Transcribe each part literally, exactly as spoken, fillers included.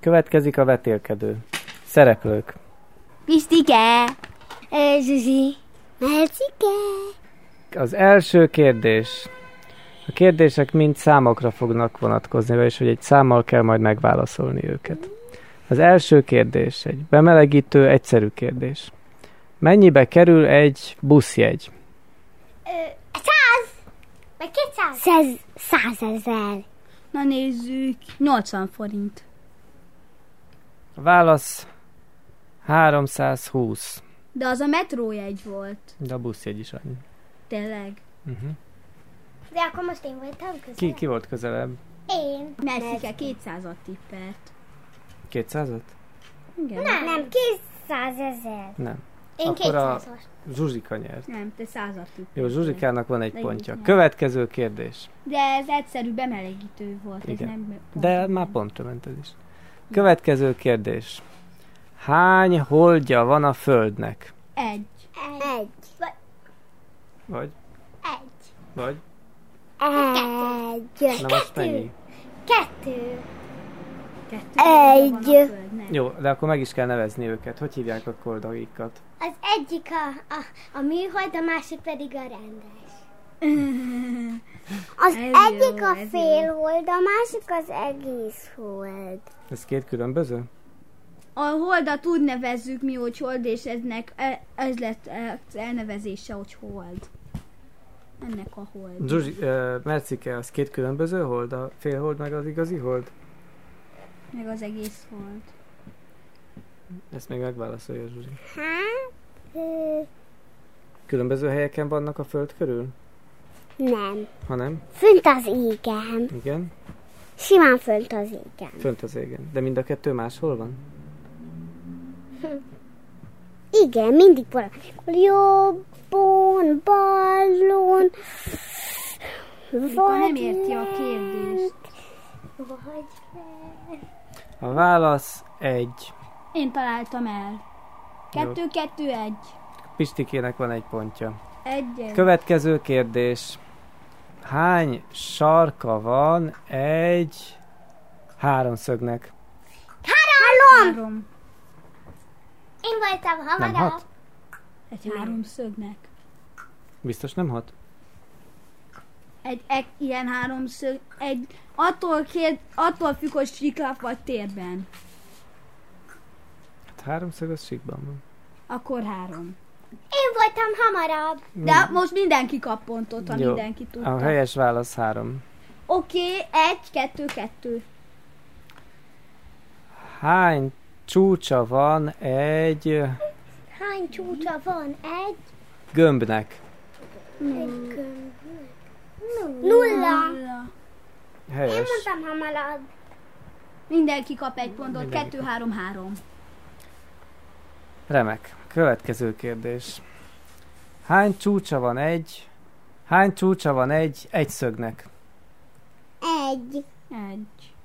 Következik a vetélkedő. Szereplők. Pistike! Zsuzsi! Mercike! Az első kérdés. A kérdések mind számokra fognak vonatkozni, vagyis hogy egy számmal kell majd megválaszolni őket. Az első kérdés egy bemelegítő, egyszerű kérdés. Mennyibe kerül egy buszjegy? Száz! Vagy kétszáz? Száz, százezer. Na nézzük, nyolcvan forint. A válasz háromszázhúsz. De az a metrójegy volt. De a buszjegy is annyi. Tényleg. Uh-huh. De akkor most én voltam közelebb. Ki, ki volt közelebb? Én. Merszike kétszázat tippelt. kétszázat? Igen. Nem, nem, kétszázezer. Nem. Én Akkor a kétszázas. Zsuzsika nyert. Nem, te százat tippelt. Jó, Zsuzsikának van egy De pontja. így nem. Következő kérdés. De ez egyszerű bemelegítő volt. Igen. Ez nem De már pontra ment ez is. Következő kérdés. Hány holdja van a Földnek? Egy. Egy. Vagy Vagy? egy. Vagy? Egy. Na most mennyi? Kettő. Kettő Egy. van a Földnek. Jó, de akkor meg is kell nevezni őket. Hogy hívják a koldaikat? Az egyik a, a, a műhold, a másik pedig a rendes. Az Ez egyik jó, a ez félhold, a másik az egész hold. Ez két különböző? A holdat úgy nevezzük mi, hogy hold, és eznek, e- ez lett az elnevezése, hogy hold. Ennek a hold. Zsuzsi, uh, Mercike, az két különböző hold? A félhold meg az igazi hold? Meg az egész hold. Ezt még megválaszolja Zsuzsi. Hát? Ö, Különböző helyeken vannak a Föld körül? nem. Ha nem? Fönt az égen. Igen? Simán fönt az égen. Fönt az égen. De mind a kettő máshol van? Igen, mindig valamikor jobbon, ballon, Mikor nem érti a kérdést. Vagy A válasz egy. Én találtam el. Kettő, kettő, egy. Pistikének van egy pontja. Egy. Következő kérdés. Hány sarka van egy háromszögnek? Három! Három. Én voltam Nem hamarabb. hat? Egy háromszögnek. Biztos nem hat? Egy, egy ilyen háromszög, egy, attól, kér, attól függ, hogy siklap vagy térben. Hát háromszög az síkban van. Akkor három. Én voltam hamarabb. De most mindenki kap pontot, ha Jó. mindenki tudta. A helyes válasz három. Oké, okay, egy, kettő, kettő. Hány csúcsa van egy Hány csúcsa van? Egy? gömbnek? Egy gömbnek. Nulla. Nulla. Én Helyes. mondtam hamarabb. Mindenki kap egy pontot. Mindenki Kettő, kap. három, három. Remek. Következő kérdés. Hány csúcsa van egy Hány csúcsa van egy egyszögnek? Egy. Egy.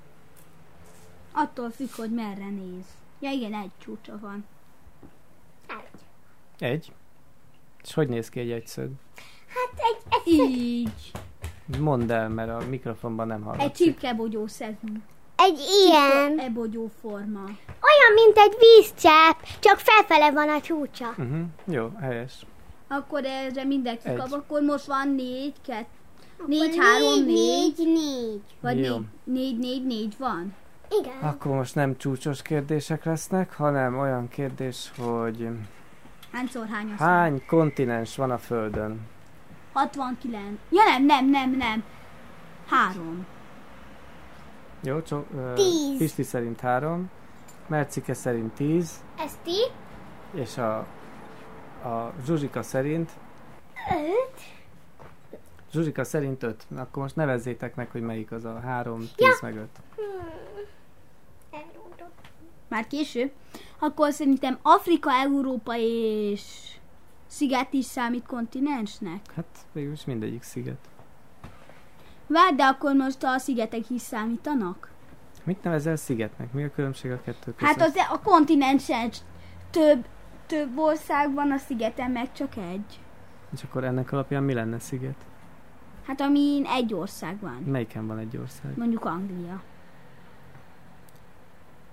Attól függ, hogy merre néz. Ja igen, egy csúcsa van. Egy. Egy? És hogy néz ki egy egyszög? Hát egy, egy, Így. Mondd el, mert a mikrofonban nem Egy hallatszik. csipkebogyó szegű. egy ilyen. Ebogyó forma. Olyan, mint egy vízcsepp, csak felfele van a csúcsa. Uh-huh. Jó, helyes. Akkor erre mindenki Egy. kap. Akkor most van négy, kettő, Akkor négy, három, négy. négy, négy. Vagy Jó. négy, négy, négy, négy van. Igen. Akkor most nem csúcsos kérdések lesznek, hanem olyan kérdés, hogy Hányszor hány a hány kontinens van a Földön? hatvankilenc. Ja nem, nem, nem, nem. Három. Jó, csak uh, Tíz. Pisti szerint három, Mercike szerint tíz, Ez ti? és a, a Zsuzsika szerint Öt. Zsuzsika szerint öt. Akkor most nevezzétek meg, hogy melyik az a három, tíz Ja. meg öt. Hmm. Elrúgtam. Már később. Akkor szerintem Afrika, Európa és sziget is számít kontinensnek. Hát végülis mindegyik sziget. Várj, de akkor most a szigetek is számítanak? Mit nevezel szigetnek? Mi a különbség a kettő között? Hát az a kontinensen több, több ország van, a szigeten meg csak egy. És akkor ennek alapján mi lenne sziget? Hát amin egy ország van. Melyiken van egy ország? Mondjuk Anglia.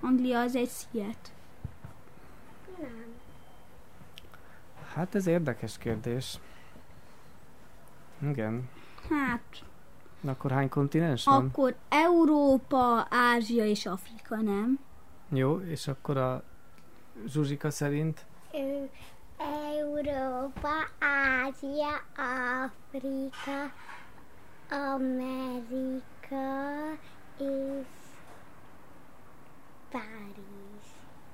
Anglia az egy sziget. Nem. Hát ez érdekes kérdés. Igen. Hát, Na akkor hány kontinens van? akkor Európa, Ázsia és Afrika, nem? Jó, és akkor a Zsuzsika szerint? Ö, Európa, Ázsia, Afrika, Amerika és Párizs.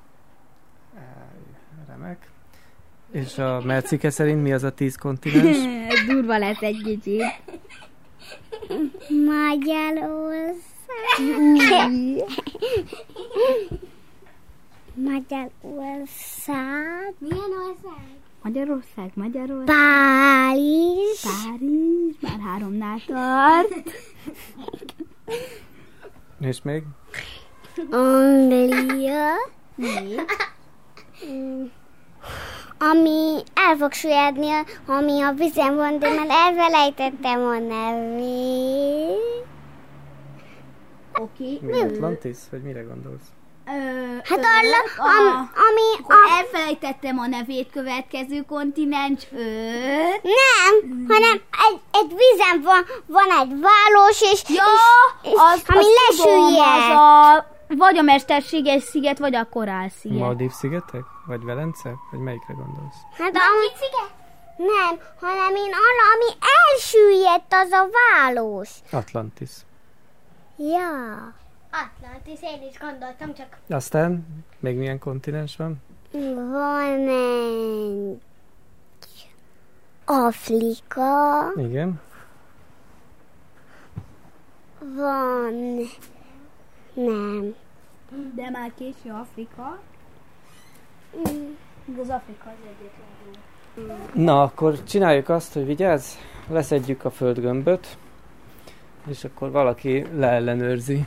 Remek. És a Mercike szerint mi az a tíz kontinens? Ez durva lesz egy kicsit. Magyarország. Magyarország. Milyen ország? Magyarország, Magyarország. Párizs. Párizs, már háromnál tart. És még? Anglia. Még? Ami el fog süllyedni, ami a vizen van, de már elfelejtettem a nevét. Oké. Mi Atlantis? Vagy mire gondolsz? Hát arra, am, ami... Akkor A, elfelejtettem a nevét, következő kontinens öt. nem, hanem egy, egy vizen van, van egy város, és, Ja, és, és az, ami az tudom, az lesüllyedt. a, vagy a Mesterséges sziget, vagy a Korál sziget. Maldív szigetek? Vagy Velence? Vagy melyikre gondolsz? Hát ami... Nem, hanem én arra, ami elsüllyedt, az a város. Atlantis. Ja. Atlantis, én is gondoltam, csak... Aztán még milyen kontinens van? Van egy... Afrika, Igen. van... Nem. De már késő Afrika. Az Afrika az egyetlen. Na, akkor csináljuk azt, hogy vigyázz, leszedjük a földgömböt, és akkor valaki leellenőrzi.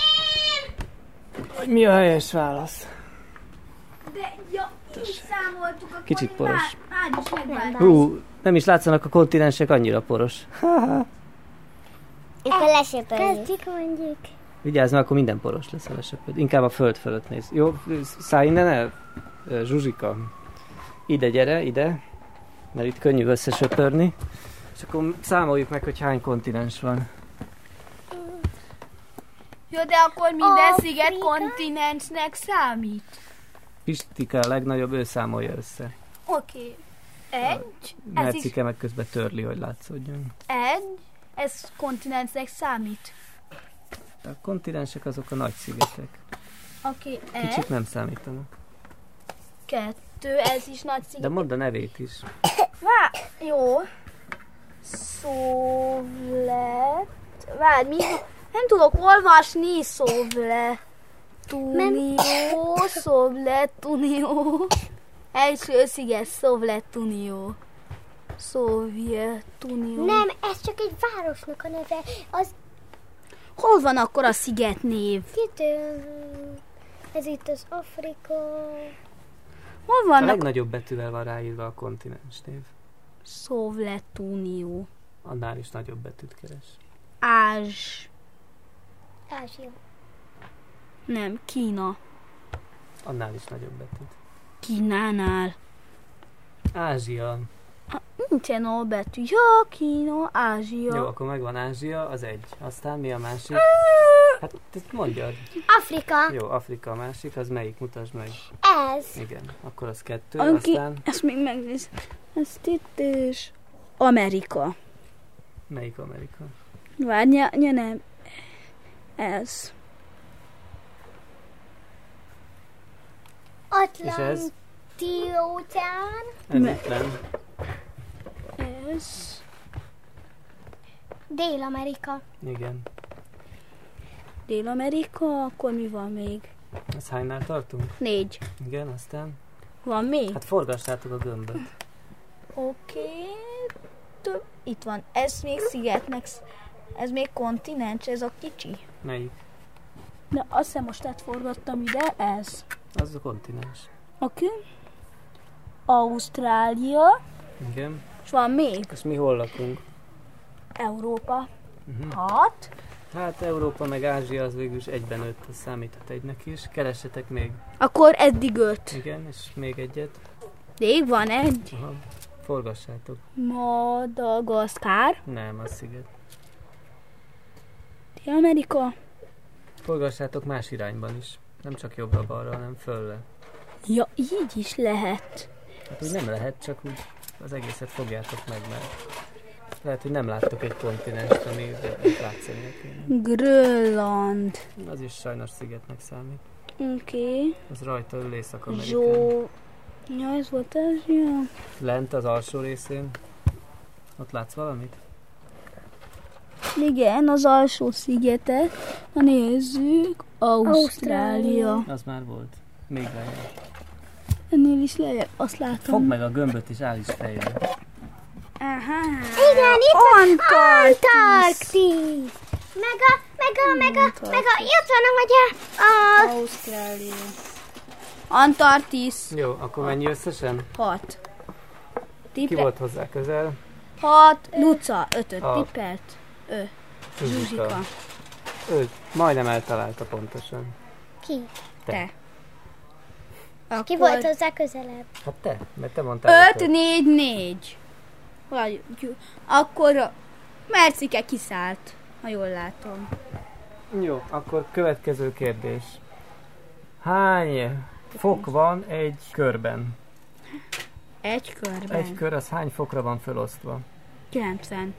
Hogy mi a helyes válasz? De, ja, így számoltuk, akkor Kicsit én poros. Már, már is megváltam. Hú, nem is látszanak a kontinensek, annyira poros. Itt a lesöpöljük. Kezdjük mondjuk. Vigyázz, mert akkor minden poros lesz a lesöpöd. Inkább a föld fölött néz. Jó, szállj innen el, Zsuzsika. Ide gyere, ide, mert itt könnyű összesöpörni. És akkor számoljuk meg, hogy hány kontinens van. Jó, de akkor minden Afrika? sziget kontinensnek számít. Pistika a legnagyobb, ő számolja össze. Oké. Okay. Egy, ez is Mercike meg közben törli, hogy látszódjon. egy, ez kontinensnek számít. A kontinensek azok a nagy szigetek. Oké, okay. egy, Kicsit nem számítanak. kettő, ez is nagy De sziget. mondd a nevét is. Vá, jó. Szovlet. Várj, mi? Nem tudok olvasni. Szovletunió. Szovletunió. Első sziget, Szovletunió. Szovjetunió. Nem, ez csak egy városnak a neve. Az Hol van akkor a sziget név? itt, ö, ez itt az Afrika. Hol A vannak? legnagyobb betűvel van ráírva a kontinens név. Szovletunió. Annál is nagyobb betűt keres. Ázs. Ázsia. Nem, Kína. Annál is nagyobb betűt. Kínánál. Ázsia. Nincsen a betű. Ja, Kína, Ázsia. Jó, akkor megvan Ázsia, az egy. Aztán mi a másik? Hát ezt mondjad. Afrika. Jó, Afrika a másik, az melyik? Mutasd meg. Ez. Igen, akkor az kettő, Aki, aztán ezt még megnéz. Ezt itt és Amerika. melyik Amerika? Várja, ja, nem. Ez. És ez? Atlanti óceán. Ez Me- itt nem. Ez. Dél-Amerika. Igen. Dél-Amerika, akkor mi van még? Ez hánynál tartunk? Négy. Igen, aztán? Van még? Hát forgassátok a gömböt. Oké. Okay. Itt van. Ez még szigetnek. sz- Ez még kontinens, ez a kicsi. Melyik? De azt hiszem most átforgattam ide, ez. Az a kontinens. Oké. Okay. Ausztrália. Igen. És van még? És mi hol lakunk? Európa. Uh-huh. Hat. Hát Európa meg Ázsia az végül is egyben öt, az számíthat egynek is. Keressetek még. Akkor eddig öt. Igen, és még egyet. Még van egy. Aha. Forgassátok. Madagaszkár. Nem, az sziget. Dél-Amerika. Forgassátok más irányban is. Nem csak jobbra-balra, hanem fölle. Ja, így is lehet. Hát úgy nem lehet, csak úgy az egészet fogjátok meg, mert lehet, hogy nem láttok egy kontinenst, ami látszani kéne. Grönland. Az is sajnos szigetnek számít. Oké. Okay. Az rajta ül Észak-Amerikán. Zsó... Ja, ez volt ez, ja. Lent az alsó részén. Ott látsz valamit? Igen, az alsó szigetet. Ha nézzük, Ausztrália. Az már volt. Még lejjebb. Ennél is lejjebb, azt látom. Fogd meg a gömböt és áll is fejre. Aha. Igen, itt van Antarktisz. Antarktisz. Meg a, meg a, meg a, meg a, itt van a magyar, a... Ausztrália. Antarktisz. Jó, akkor mennyi összesen? Hat. Ki Tippe... volt hozzá közel? Hat. Luca. Ötöt. A- Tippelt. Ő. Zsuzsika. Ő majdnem eltalálta pontosan. Ki? Te. Ki Akkor volt hozzá közelebb? Hát te, mert te mondtál. öt, négy, négy. Vagy, akkor a Mercike kiszállt, ha jól látom. Jó, akkor következő kérdés. Hány fok van egy körben? Egy körben. Egy kör az hány fokra van felosztva? kilencven.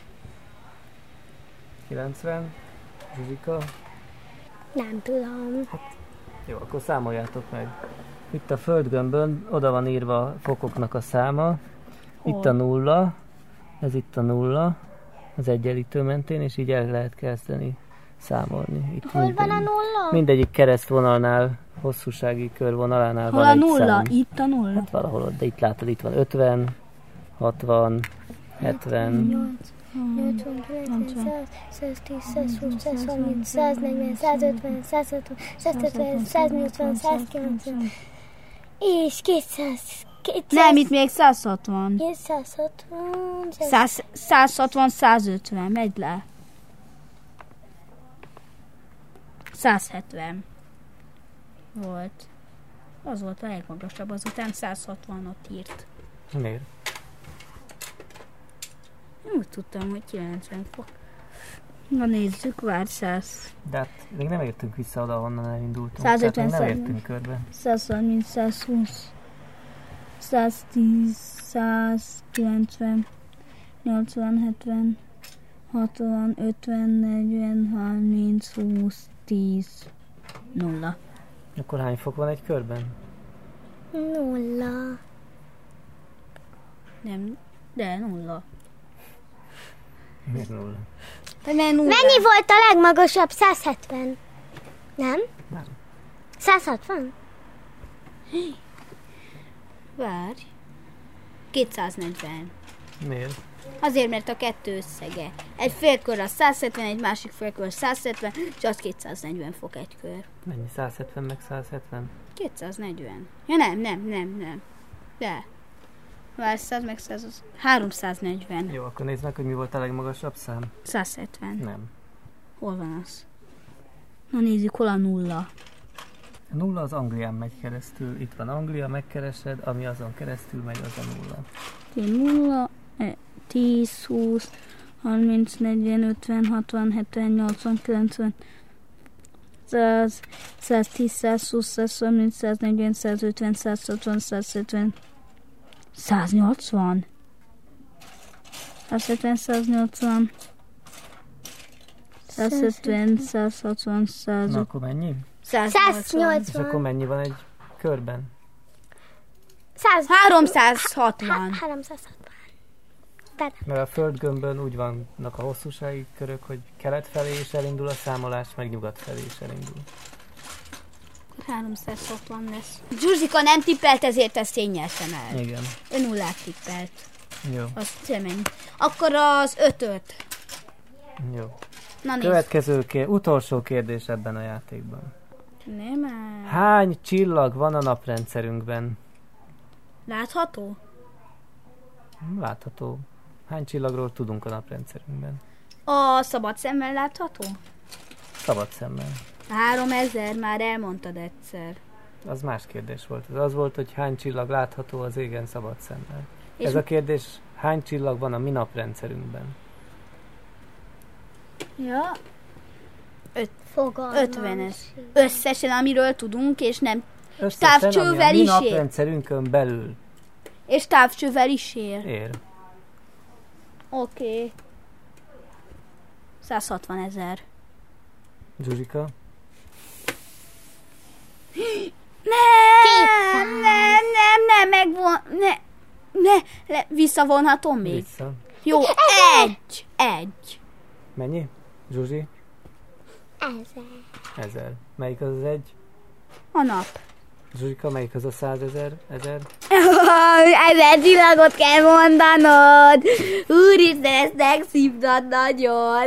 kilencven. Zsuzsika? Nem tudom. Jó, akkor számoljátok meg. Itt a földgömbön oda van írva a fokoknak a száma. Itt a nulla, ez itt a nulla, az egyenlítő mentén, és így el lehet kezdeni számolni. Itt Hol van a nulla? Mindegyik keresztvonalnál, hosszúsági körvonalánál Hol van a egy nulla? szám. Itt a nulla. Hát valahol ott, de itt látod, itt van ötven, hatvan, hetven, nyolcvan, kilencven, száz, száztíz, százhúsz, százharminc, száznegyven, százötven, százhatvan, százhetven, száznyolcvan, százkilencven és kétszáz. Nem, itt még száz hatvan. kétszázhatvan. száz, száz hatvan, száz ötven, megy le. száz hetven volt. Az volt a legmagasabb, azután száz hatvanot írt. Miért? Én úgy tudtam, hogy kilencven fok. Na nézzük, vár száz. De hát még nem értünk vissza oda, honnan elindultunk. százötven, Tehát még nem száz- értünk körbe. száz harminc, száz húsz, száz tíz, száz kilencven, nyolcvan, hetven, hatvan, ötven, negyven, harminc, húsz, tíz, nulla. Akkor hány fok van egy körben? Nulla. Nem, de nulla. Miért nulla? De nem nulla. Mennyi volt a legmagasabb? száz hetven. Nem? Nem. száz hatvan? Várj. kétszáznegyven. Miért? Azért, mert a kettő összege. Egy félkör az száz hetven, egy másik félkör száz hetven, és az kétszáznegyven fok egy kör. Mennyi? száz hetven meg száz hetven? kétszáznegyven. Ja nem, nem, nem, nem. De. Várj, száz meg száz, az háromszáznegyven. Jó, akkor nézd meg, hogy mi volt a legmagasabb szám. száz hetven. Nem. Hol van az? Na nézzük, hol a nulla. A nulla az Anglián megy keresztül. Itt van Anglia, megkeresed, ami azon keresztül megy, az a nulla. nulla, tíz, húsz, harminc, negyven, ötven, hatvan, hetven, nyolcvan, kilencven, száz, száztíz, százhúsz, százharminc, száznegyven, százötven, százhatvan, százhetven, száznyolcvan, százhetven, száznyolcvan, százhetven, százhatvan, Na százötven, akkor mennyi? száznyolcvan, És száznyolcvan. akkor mennyi van egy körben? száz. háromszázhatvan. háromszázhatvan. Mert a földgömbön úgy vannak a hosszúsági körök, hogy kelet felé is elindul a számolás, meg nyugat felé is elindul. háromszázhatvan lesz. Zsuzsika nem tippelt, ezért ezt én nyertem el. Igen. Ő nullát tippelt. Jó. Azt sem ennyi. Akkor az ötöt. Jó. Na nézd. Következő kér, utolsó kérdés ebben a játékban. Nem áll. Hány csillag van a naprendszerünkben? Látható? Látható. Hány csillagról tudunk a naprendszerünkben? A szabad szemmel látható? Szabad szemmel. háromezer, már elmondtad egyszer. Az más kérdés volt. Az az volt, hogy hány csillag látható az égen szabad szemmel. És Ez a kérdés, hány csillag van a mi naprendszerünkben? Ja, Fogalmam ötvenes. sincs. Összesen, amiről tudunk, és nem Összesen, Távcsővel ami a mi is ér. naprendszerünkön belül és távcsővel is ér. ér. Oké. Okay. száz hatvan ezer. Zsuzsika? Nem, nem, nem, nem, megvon... Ne, ne, le, visszavonhatom még. Vissza. Jó, egy, egy. Mennyi? Zsuzsi? Ezer. Ezer. Melyik az az egy? A nap. Zsuzsika, melyik az a százezer? Ezer? Ezer csillagot kell mondanod. Úristen, ezt megszívtad nagyon.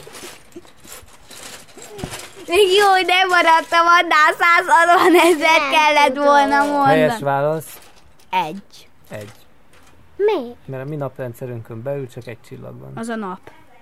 Még jó, hogy nem maradtam annál, száz hatvan ezer Nem kellett tudom. volna Helyes mondani. válasz? Egy. Egy. Mi? Mert a mi naprendszerünkön belül csak egy csillag van. Az a nap.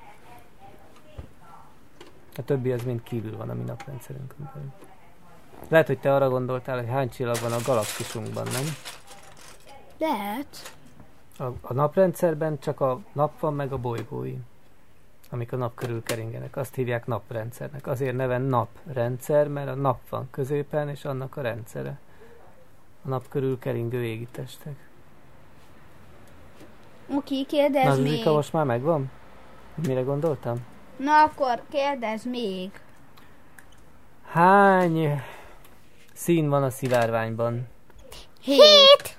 A többi az mind kívül van a mi naprendszerünkön belül. Lehet, hogy te arra gondoltál, hogy hány csillag van a galaxisunkban, nem? Lehet. A, a naprendszerben csak a nap van, meg a bolygói, amik a nap körül keringenek. Azt hívják naprendszernek. Azért neve naprendszer, mert a nap van középen, és annak a rendszere. A nap körül keringő égitestek. Oké, Na, kérdezd még. Zsuzsika, most már megvan? Mire gondoltam? Na akkor kérdezd még. Hány szín van a szivárványban? Hét.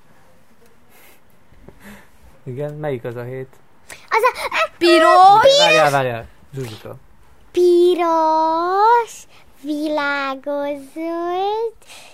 Igen, melyik az a hét? Az a Piros. Várjál, várjál, Zsuzsika. piros, világos zöld,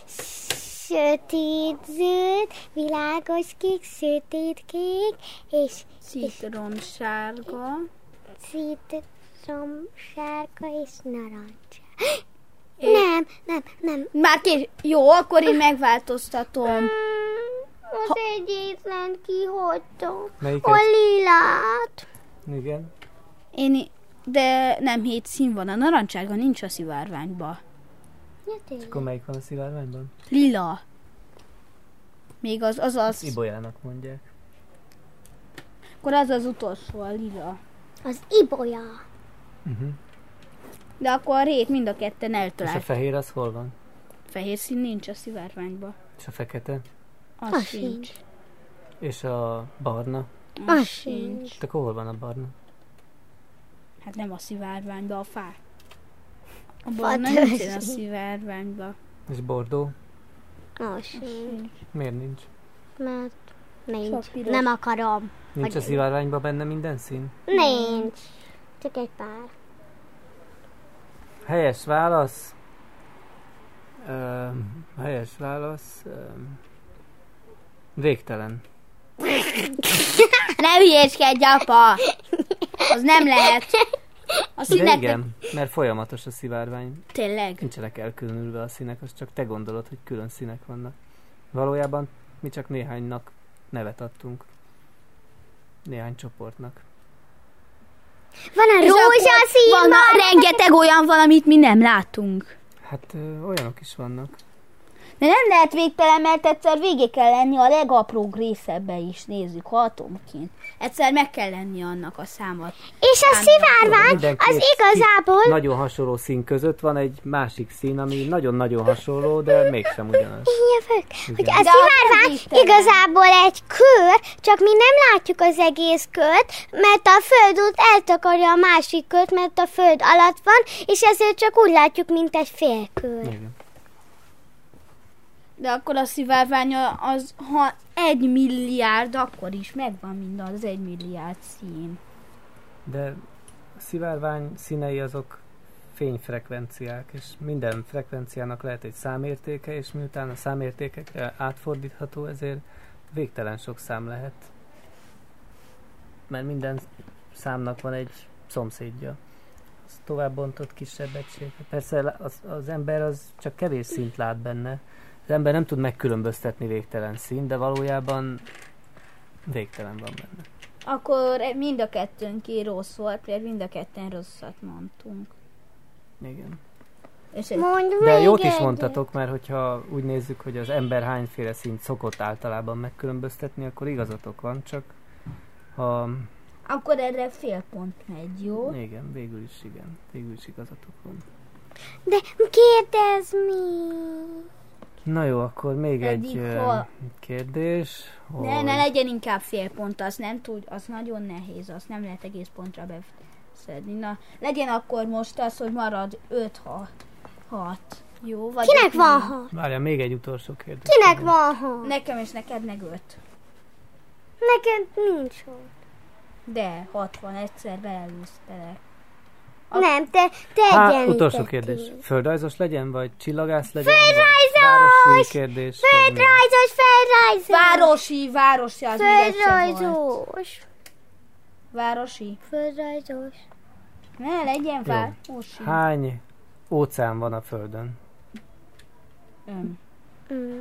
sötét zöld, világos kék, sötét kék, és Citromsárga. citrom, sárga és narancs. Nem, nem, nem. Már kés... Jó, akkor én megváltoztatom. Az egyetlen kihagytam. Melyiket? A lilát. Igen. Én... i- De nem hét szín van. A narancsárga nincs a szivárványba. Akkor melyik van a szivárványban? Lila. Még az az az... Ibolyának mondják. Akkor az az utolsó, a lila. Az ibolya. Uh-huh. De akkor a hét mind a ketten És a eltalált. fehér az hol van? Fehér szín nincs a szivárványba. És a fekete? Az, Az sincs. sincs. És a barna? Az, Az sincs. sincs. De akkor hol van a barna? Hát nem a szivárványba, a fá. A barna Fatörzs. nincs a szivárványba. És bordó? Az sincs. Miért nincs? Mert nincs. Sok piros. Nem akarom. Nincs a Vagy- szivárványban benne minden szín? Nincs. Csak egy pár. Helyes válasz. Um, helyes válasz. Um, végtelen. Ne hülyéskedj, apa! Az nem lehet. A De színek... igen, mert folyamatos a szivárvány. Tényleg? Nincsenek elkülönülve a színek, az csak te gondolod, hogy külön színek vannak. Valójában mi csak néhánynak nevet adtunk. Néhány csoportnak. Van a És akkor rózsaszín, van, van. rengeteg olyan van, amit mi nem látunk. Hát ö, olyanok is vannak. De nem lehet végtelen, mert egyszer végig kell lenni a legapróbb részebbe is, nézzük, ha atomként. Egyszer meg kell lenni annak a számot. És a szivárvány Minden az két igazából... Nagyon hasonló szín között van egy másik szín, ami nagyon-nagyon hasonló, de mégsem ugyanaz. Jövök, hogy Igen. a De az szivárvány végtelen. igazából egy kör, csak mi nem látjuk az egész kört, mert a föld út eltakarja a másik kört, mert a föld alatt van, és ezért csak úgy látjuk, mint egy félkör. Igen. De akkor a szivárvány az, ha egy milliárd, akkor is megvan minden az egy milliárd szín. De a szivárvány színei azok fényfrekvenciák, és minden frekvenciának lehet egy számértéke, és miután a számértékekre átfordítható, ezért végtelen sok szám lehet. Mert minden számnak van egy szomszédja. Az tovább bontott kisebb egység. Persze az, az ember az csak kevés színt lát benne. Az ember nem tud megkülönböztetni végtelen színt, de valójában végtelen van benne. Akkor mind a kettőnké rossz volt, mert mind a ketten rosszat mondtunk. Igen. És ez... Mondd De még jót is egyet. mondtatok, mert hogyha úgy nézzük, hogy az ember hányféle szint szokott általában megkülönböztetni, akkor igazatok van, csak ha... Akkor erre fél pont megy, jó? Igen, végül is igen. Végül is igazatok van. De kérdezz még. Na jó, akkor még Pedig egy ö, hol- kérdés. Ne, hogy- ne legyen inkább fél pont, az nem tud, az nagyon nehéz, azt nem lehet egész pontra beszedni. Na, legyen akkor most az, hogy marad öt hat. Jó? Vagy Kinek öt van négy. hat? Várjál, még egy utolsó kérdés. Kinek van hat? Nekem és neked meg öt. Neked nincs hat. De hat van, egyszer belelőztelek. A- Nem, te, te Há, egyenlítettél. utolsó kérdés. Földrajzos legyen, vagy csillagász legyen? Földrajzos! Vagy városi kérdés? vagy mi? Földrajzos, földrajzos. Városi, városi, az még egyszer volt. Földrajzos. Városi. Földrajzos. Ne, legyen Jó. városi. Hány óceán van a Földön? Öm. Mm.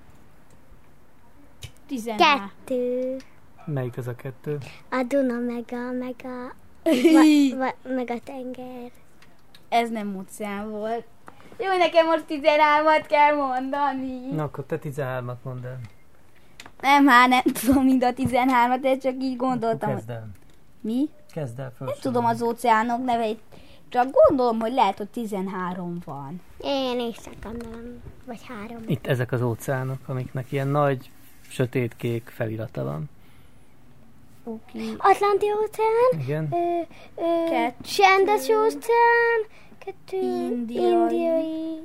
tizenhárom. Kettő. Melyik az a kettő? A Duna meg a, meg a, va, va, meg a tenger. Ez nem óceán volt. Jó, nekem most tizenhármat kell mondani. Na, akkor te tizenhármat mondd el. Nem, hát nem tudom mind a tizenhármat, de csak így gondoltam. Kezd el. Mi? Kezd el föl. Nem tudom az óceánok neveit, csak gondolom, hogy lehet, hogy tizenhárom van. Én is csak gondolom, vagy három. Itt ezek az óceánok, amiknek ilyen nagy, sötétkék felirata van. Oké. Okay. Atlanti óceán, Igen. ö, ö, Kettő. Csendes óceán, kettő, Indiai. indiai,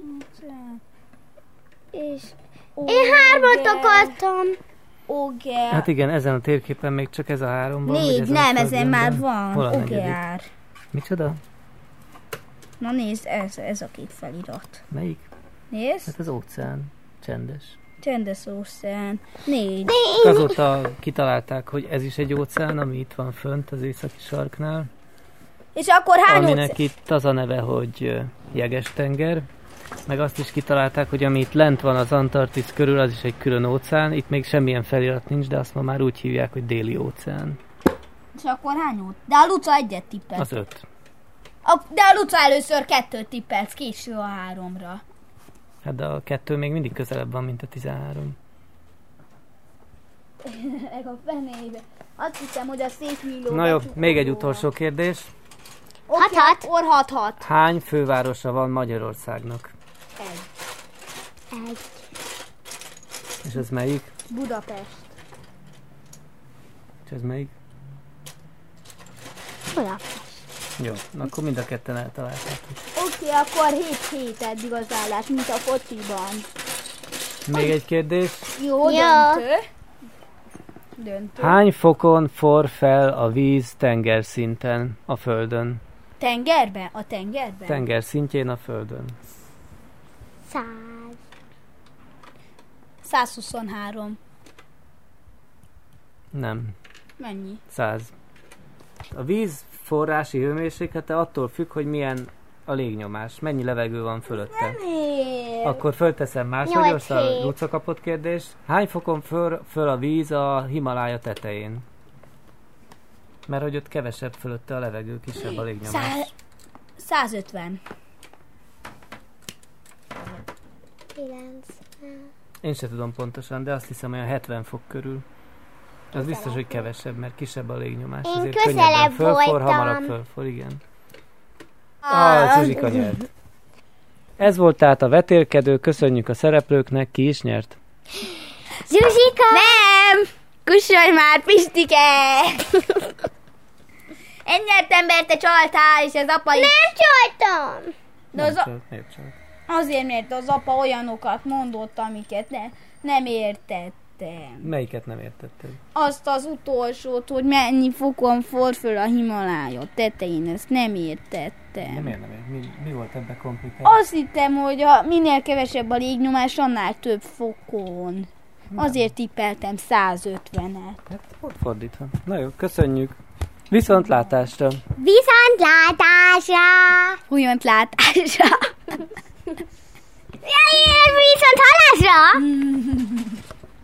és én hármat akartam. Oger. Hát igen, ezen a térképen még csak ez a három van. vagy Négy, ezen a nem, ezen földön már van. Hol a negyedik? Oger. Micsoda? Na nézd, ez, ez a két felirat. Melyik? Nézd, Hát az óceán. Csendes. csendes óceán. Négy. Azóta kitalálták, hogy ez is egy óceán, ami itt van fönt az északi sarknál. És akkor hány Aminek óceán? itt az a neve, hogy ö, Jeges-tenger. Meg azt is kitalálták, hogy ami itt lent van az Antarktisz körül, az is egy külön óceán. Itt még semmilyen felirat nincs, de azt ma már úgy hívják, hogy Déli óceán. És akkor hány óceán? De a Luca egyet tippelt. Az öt. A, de a Luca először kettőt tippelt, késő a háromra. Hát de a kettő még mindig közelebb van, mint a tizenhárom. Meg a fenébe. Azt hiszem, hogy a székmilló... Na jó, még egy utolsó kérdés. Oké, Hat-hat. akkor hat-hat. Hány fővárosa van Magyarországnak? Egy. Egy. És ez melyik? Budapest. És ez melyik? Budapest. Jó, na akkor mind a ketten eltaláltátok. Oké, akkor hét-hét eddig az állás, mint a fociban. Még egy kérdés. Jó, Ja. döntő. Döntő. Hány fokon forr fel a víz tengerszinten a Földön? Tengerben? A tengerben? Tengerszintjén a Földön. Száz. százhuszonhárom. Nem, Mennyi? száz. A víz forrási hőmérséklete attól függ, hogy milyen a légnyomás, mennyi levegő van fölötte. Miért? Akkor fölteszem másodjára a Nyolc-hét. Luca kapott kérdés. Hány fokon föl, föl a víz a Himalája tetején? Mert hogy ott kevesebb fölötte a levegő, kisebb a légnyomás. Szá- százötven. Kilenc. Én se tudom pontosan, de azt hiszem olyan hetven fok körül. Az biztos, hogy kevesebb, mert kisebb a légnyomás. Én ezért közelebb könnyebben fölfor, voltam. hamarabb fölfor, igen. Ah, Zsuzsika nyert. Ez volt tehát a vetélkedő, köszönjük a szereplőknek, ki is nyert? Zsuzsika! Nem! Kussolj már, Pistike! Én nyertem, mert te csaltál, és az apa is... Nem csaltam! De az Nem a... csak, miért csak? Azért, mert az apa olyanokat mondott, amiket ne, nem értettem. Melyiket nem értetted? Azt az utolsót, hogy mennyi fokon for föl a Himalája tetején, ezt nem értettem. De miért nem ért? Mi, mi volt ebben komplikált? Azt hittem, hogy a, minél kevesebb a légnyomás, annál több fokon. Azért tippeltem százötvenet. Hát ott fordítva. Na jó, köszönjük. Viszontlátásra! Viszontlátásra! Viszontlátásra! Viszont hallásra!